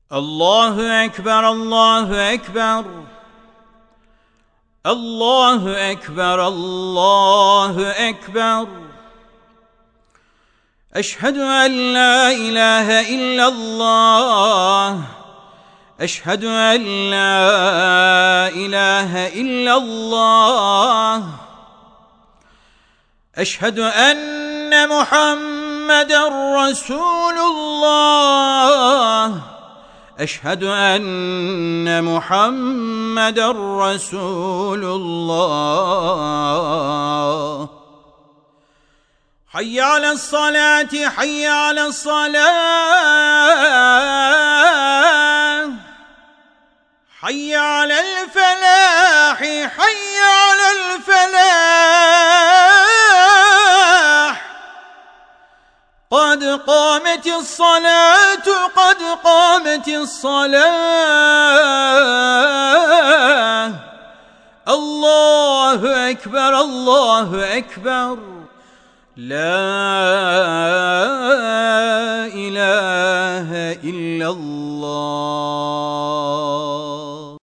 الله أكبر الله أكبر الله أكبر الله أكبر. أشهد أن لا إله إلا الله، أشهد أن لا إله إلا الله، أشهد أن محمدًا رسول الله، أشهد أن محمدًا رسول الله. حي على الصلاة حي على الصلاة، حي على الفلاح حي على الفلاح. قد قامت الصلاة قد قامت الصلاة. الله أكبر الله أكبر. لا إله إلا الله.